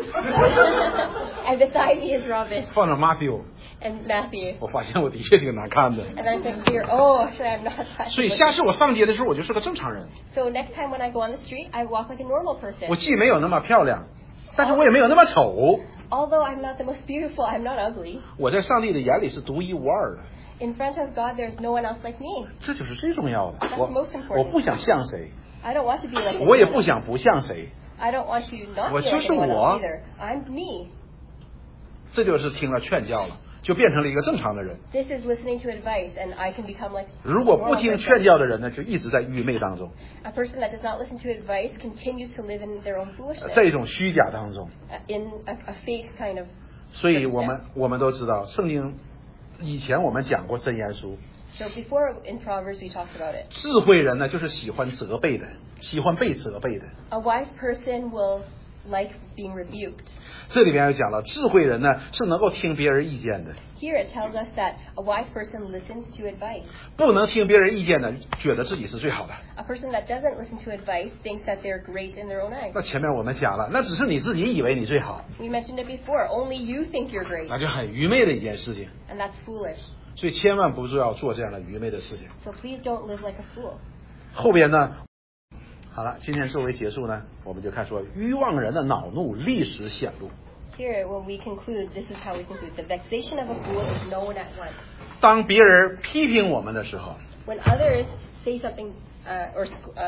And beside me is Robin 放着 Matthew， and Matthew. 我发现我的确挺难看的。 And I think here, oh, actually I'm not that 所以 good 下次我上街的时候，我就是个正常人。 So next time when I go on the street, I walk like a normal person. 我既没有那么漂亮，但是我也没有那么丑。 Although I'm not the most beautiful, I'm not ugly. 我在上帝的眼里是独一无二的， In front of God, there's no one else like me. 这就是最重要的。 That's most important. 我不想像谁， I don't want to be like 我也 anyone 不 else. 想不像谁， I don't want to not 我 be 就 like 是 anyone 我。 else either. I'm me. 这就是听了劝教了，就变成了一个正常的人。 This is listening to advice, and I can become like 如果不 normal 听 person. 劝教的人呢，就一直在愚昧当中， A person that does not listen to advice continues to live in their own foolishness, 在一种虚假当中。 in a fake kind of. 所以我们都知道，圣经以前我们讲过箴言书， So before in Proverbs we talked about it. 智慧人呢就是喜欢责备的，喜欢被责备的。 A wise person will like being rebuked. 这里边又讲了，智慧人呢是能够听别人意见的， Here it tells us that a wise person listens to advice. 不能听别人意见的，觉得自己是最好的。 A person that doesn't listen to advice thinks that they're great in their own eyes. 那前面我们讲了，那只是你自己以为你最好， We mentioned it before. Only you think you're great, 那就很愚昧的一件事情。 and that's foolish. 所以千万不要做这样的愚昧的事情。 So please don't live like a fool. 后边呢，好了，今天作为结束呢，我们就看说愚妄人的恼怒立时显露。 Here, when we conclude, this is how we conclude. The vexation of a fool is known at once. 当别人批评我们的时候， When others say something or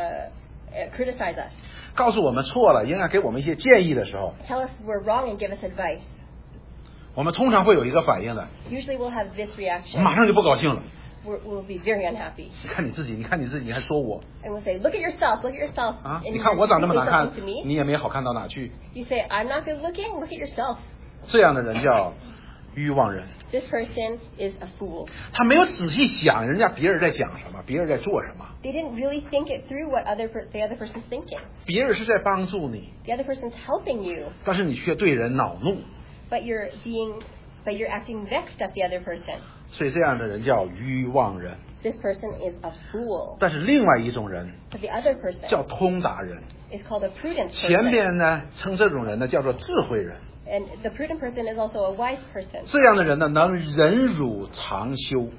criticize us, 告诉我们错了，应该给我们一些建议的时候， tell us we're wrong and give us advice, 我们通常会有一个反应的， usually we'll have this reaction. 马上就不高兴了。 We'll be very unhappy. 你看你自己，你看你自己，你还说我 And we'll say, look at yourself, look at yourself. 啊？ And 你 you 看我长这么 say 难看 something to，me. 你也没好看到哪去。 You say, I'm not good looking, look at yourself. 这样的人叫愚妄人， This person is a fool. 他没有仔细想人家别人在讲什么，别人在做什么， They didn't really think it through what the other person's thinking. 别人是在帮助你， The other person's helping you, 但是你却对人恼怒， but you're acting vexed at the other person. 所以这样的人叫愚妄人。 This person is a fool. 但是另外一种人 But the other person 叫通达人， is called a prudent 前 person. 边呢称这种人呢叫做智慧人。 And the prudent person is also a wise person. 这样的人呢能忍辱常修。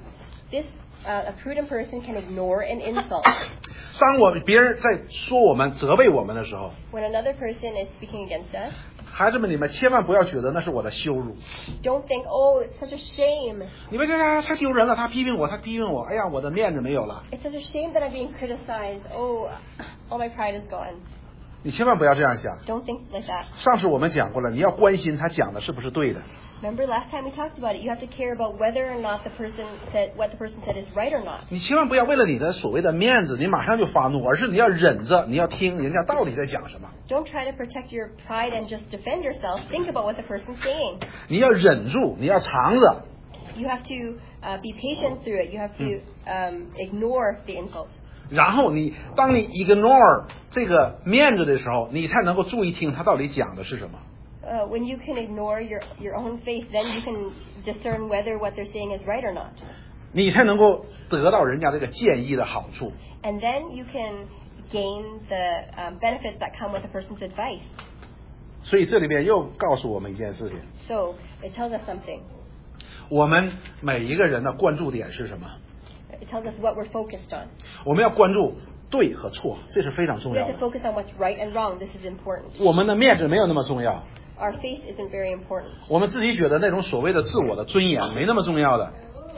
A prudent person can ignore an insult. 当别人在说我们、责备我们的时候， When another person is speaking against us, 孩子们，你们千万不要觉得那是我的羞辱。 don't think, oh, it's such a shame. 你们这呀太丢人了，他批评我，哎呀，我的面子没有了。 It's such a shame that I'm being criticized. Oh, all my pride is gone. 你千万不要这样想。 Don't think like that. 上次我们讲过了，你要关心他讲的是不是对的。 Remember last time we talked about it. You have to care about whether or not what the person said is right or not. 你千万不要为了你的所谓的面子，你马上就发怒，而是你要忍着，你要听人家到底在讲什么。 Don't try to protect your pride and just defend yourself. Think about what the person's saying. 你要忍住，你要藏着。 You have to be patient through it. You have to ignore the insult. 然后当你 ignore 这个面子的时候，你才能够注意听他到底讲的是什么。 When you can ignore your own face, then you can discern whether what they're saying is right or not. 你才能够得到人家这个建议的好处。 And then you can gain the benefits that come with a person's advice. 所以这里边又告诉我们一件事情， So it tells us something. 我们每一个人的关注点是什么？ It tells us what we're focused on. 我们要关注对和错，这是非常重 We 要 have 的。 to focus on what's right and wrong. This is important. 我们的面子没有那么重要， Our face isn't very important. 我们自己觉得那种所谓的自我的尊严没那么重要的。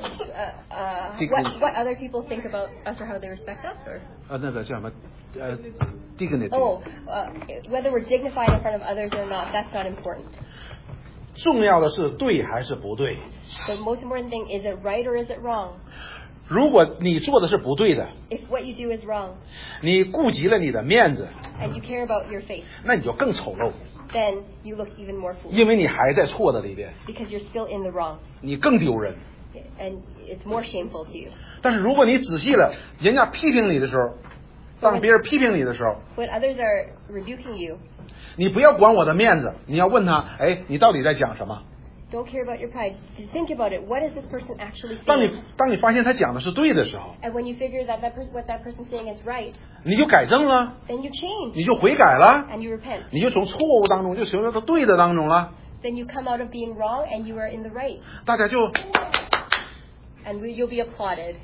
What other people think about us or how they respect us, or 那个叫什么dignity。 whether we're dignified in front of others or not, that's not important. 重要的是对还是不对。 The most important thing, is it right or is it wrong? 如果你做的是不对的， If what you do is wrong 你顾及了你的面子， and you care about your face, 那你就更丑陋， then you look even more foolish 因为你还在错的里边， because you're still in the wrong, 你更丢人。 and it's more shameful to you. 但是如果你仔细了，人家批评你的时候，当别人批评你的时候， When others are rebuking you, 你不要管我的面子，你要问他，哎，你到底在讲什么？ don't care about your pride. Think about it. What is this person actually 当 saying? 你发现他讲的是对的时候， And when you figure that what that person's saying is right, 你就改正了， then you change 你就悔改了， and you repent. 你就从错误当中就形成到对的当中了， Then you come out of being wrong and you are in the right. 大家就 And you'll be applauded.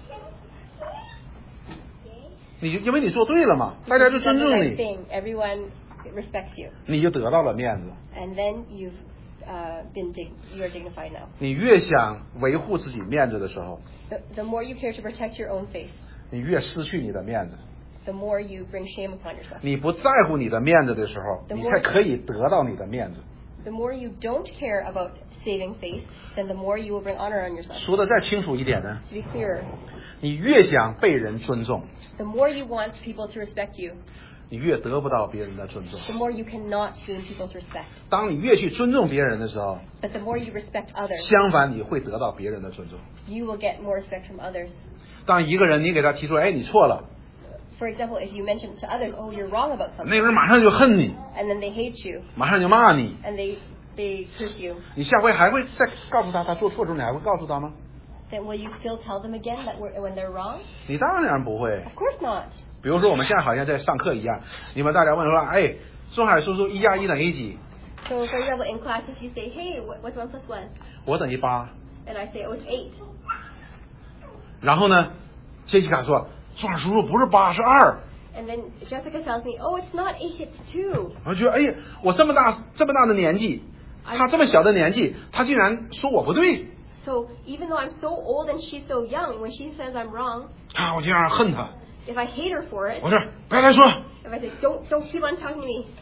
因为你做对了嘛，大家就 You've 尊 done the 重 right 你， thing. Everyone respects you. 你就得到了面子。 And then you are dignified now. 你越想维护自己面子的时候， The more you care to protect your own face, 你越失去你的面子。 the more you bring shame upon yourself. 你不在乎你的面子的时候，你才可以得到你的面子。 The more you don't care about saving face, then the more you will bring honor on yourself. 说的再清楚一点呢， To be clearer, 你越想被人尊重， the more you want people to respect you, 你越得不到别人的尊重。 the more you cannot gain people's respect. 当你越去尊重别人的时候， But the more you respect others, 相反你会得到别人的尊重。 you will get more respect from others. 当一个人你给他提出，哎，你错了， For example, if you mention to others, oh, you're wrong about 那 something, 个人马上就恨你， and then they hate you, 马上就骂你。 and they curse you, 你下回还会再告诉他做错的时候，你还会告诉他吗？ then will you still tell them again that when they're wrong? 你当然不会。 Of course not. 比如说我们现在好像在上课一样，你们大家问说，哎，钟海叔叔1加1等于几？ So, for example, in class, if you say, hey, what's 1 plus 1? 我等于8。 And I say, oh, it's 8. 然后呢，杰西卡说，钟海叔叔不是8，是2。 And then Jessica tells me, oh, it's not 8, it's 2. 我觉得，哎呀，我这么大的年纪，他这么小的年纪，他竟然说我不对， So, even though I'm so old and she's so young, when she says I'm wrong, 我竟然恨他。 if I hate her for it, 我说不要再说， if I say, don't keep on talking to me,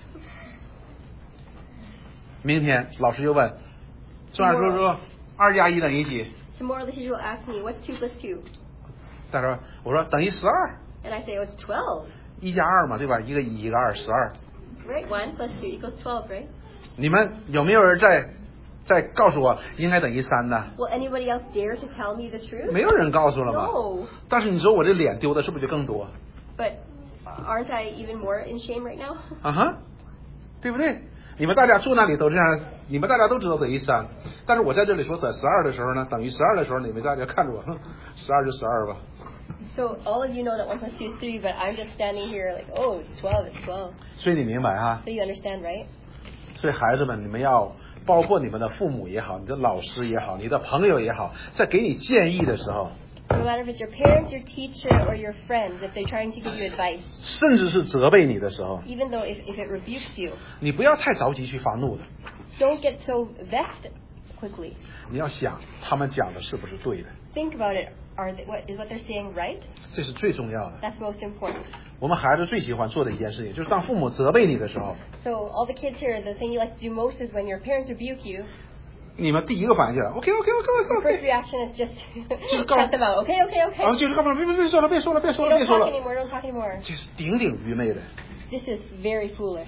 明天老师又问，钟海叔叔2加1等于几？ tomorrow the teacher will ask me, what's 2 plus 2? 他说，我说等于12。 And I say, oh, it's 12. 1加2嘛，对吧？一个1，一个2，12。 Right? 1 plus 2 equals 12, right? 你们有没有人再告诉我应该等于3的？ Will anybody else dare to tell me the truth? 没有人告诉了吗？ No. 但是你说我这脸丢的是不是就更多？ But aren't I even more in shame right now? 啊哈，对不对？你们大家住那里都这样，你们大家都知道等于3，但是我在这里说等12的时候呢，等于12的时候，你们大家看着我，12就12吧。 So all of you know that 1 plus 2 is 3, but I'm just standing here like, oh, it's 12, it's 12. 所以你明白哈？ So you understand, right? 所以孩子们，你们要包括你们的父母也好，你的老师也好，你的朋友也好，在给你建议的时候， No matter if it's your parents, your teacher, or your friends, if they're trying to give you advice, 甚至是责备你的时候， even though if it rebukes you, 你不要太着急去发怒的， don't get so vexed quickly. 你要想他们讲的是不是对的， Think about it. Is what they're saying right? 这是最重要的。 That's most important. 我们孩子最喜欢做的一件事情，就是当父母责备你的时候， So all the kids here, the thing you like to do most is when your parents rebuke you, 你们第一个反应就是 OK OK OK the OK first OK， reaction is just Just go. cut them out. Okay, okay, okay. 然后就是干嘛？别说了，别说了，别说 You 了， don't 别说 talk 了， anymore, don't talk anymore. 这是顶顶愚昧的。 This is very foolish.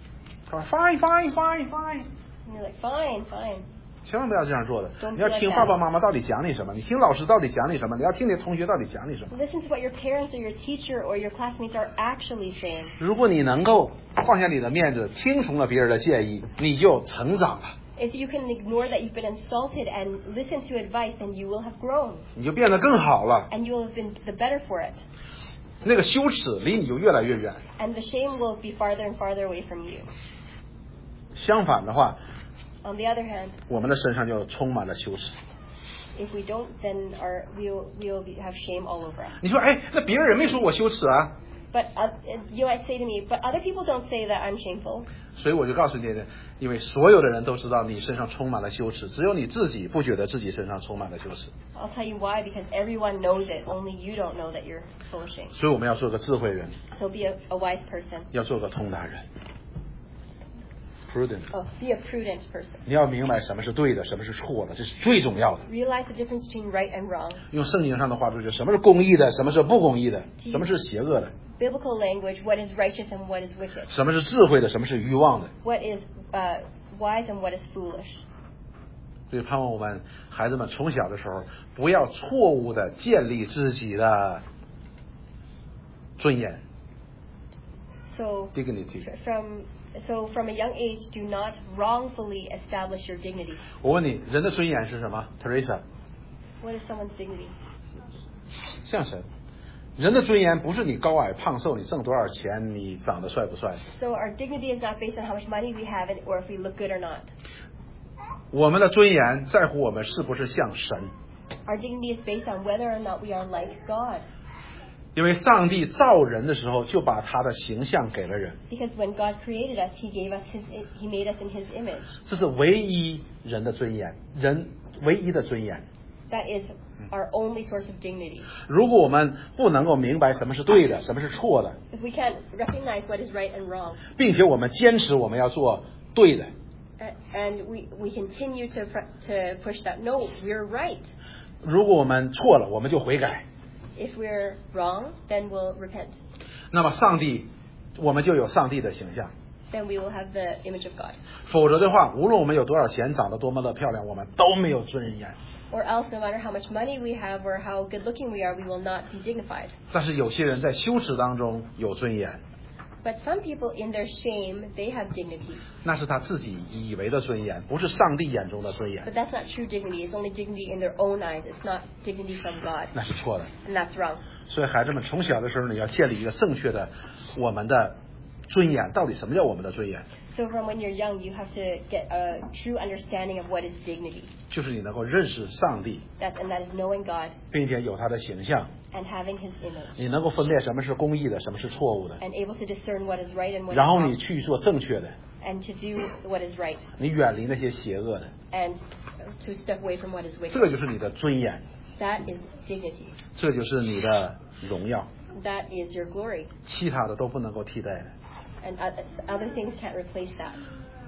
Fine fine fine fine， And you're like, fine, fine. 千万不要这样做的。 Don't 你要 do like 听 that. 爸爸妈妈到底讲你什么，你听老师到底讲你什么，你要听你的同学到底讲你什么。 Listen to what your parents or your teacher or your classmates are actually saying. 如果你能够放下你的面子，听从了别人的建议，你就成长了， If you can ignore that you've been insulted and listen to advice, then you will have grown. 你就变得更好了。 And you will have been the better for it. 那个羞耻离你就越来越远。 And the shame will be farther and farther away from you. 相反的话， On the other hand, 我们的身上就充满了羞耻。 if we don't, then we'll have shame all over us. 你说，哎，那别人没说我羞耻啊， But you might say to me, but other people don't say that I'm shameful. 所以我就告诉你，因为所有的人都知道你身上充满了羞耻，只有你自己不觉得自己身上充满了羞耻。 I'll tell you why, because everyone knows it. Only you don't know that you're full of shame. 所以我们要做个智慧人， So be a wise person. 要做个通达人 ，prudent。 Oh, be a prudent person. 你要明白什么是对的，什么是错的，这是最重要的。 Realize the difference between right and wrong. 用圣经上的话说，就什么是公义的，什么是不公义的，什么是邪恶的， Biblical language, what is righteous and what is wicked. 什么是智慧的，什么是愚妄的。 What is wise and what is foolish. 所以盼望我们孩子们从小的时候，不要错误的建立自己的尊严 So dignity。 from a young age, do not wrongfully establish your dignity. 我问你，人的尊严是什么 ？Teresa， What is someone's dignity? 像神。人的尊严不是你高矮胖瘦，你挣多少钱，你长得帅不帅。 So our dignity is not based on how much money we have or if we look good or not. 我们的尊严在乎我们是不是像神， Our dignity is based on whether or not we are like God. 因为上帝造人的时候就把他的形象给了人， Because when God created us, He made us in His image. 这是唯一人的尊严，人唯一的尊严。 That is our only source of dignity. 如果我们不能够明白什么是对的，什么是错的， If we can't recognize what is right and wrong, 并且我们坚持我们要做对的， and we continue to push that, no, we're right. 如果我们错了，我们就悔改， If we're wrong, then we'll repent. 那么上帝，我们就有上帝的形象。 Then we will have the image of God. 否则的话，无论我们有多少钱，长得多么的漂亮，我们都没有尊严。 Or else, no matter how much money we have or how good looking we are, we will not be dignified. 但是有些人在羞耻当中有尊严， But some people, in their shame, they have dignity. 那是他自己以为的尊严，不是上帝眼中的尊 But 严， that's not true dignity. It's only dignity in their own eyes. It's not dignity from God. 那是错的。 And that's wrong. 所以孩子们从小的时候呢，要建立一个正确的我们的尊严。到底什么叫我们的尊严？ So from when you're young, you have to get a true understanding of what is dignity. 就是你能够认识上帝， And that is knowing God 并且有他的形象， and having His image. 你能够分辨什么是公义的，什么是错误的， And able to discern what is right and what is 然后你 wrong. 去做正确的， And to do what is right. 你远离那些邪恶的， And to step away from what is 这个 wicked. 就是你的尊严， That is dignity. 这就是你的荣耀， That is your glory. 其他的都不能够替代的。 And other things can't replace that.